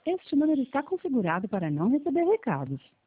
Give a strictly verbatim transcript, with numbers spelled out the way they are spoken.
Este número está configurado para não receber recados.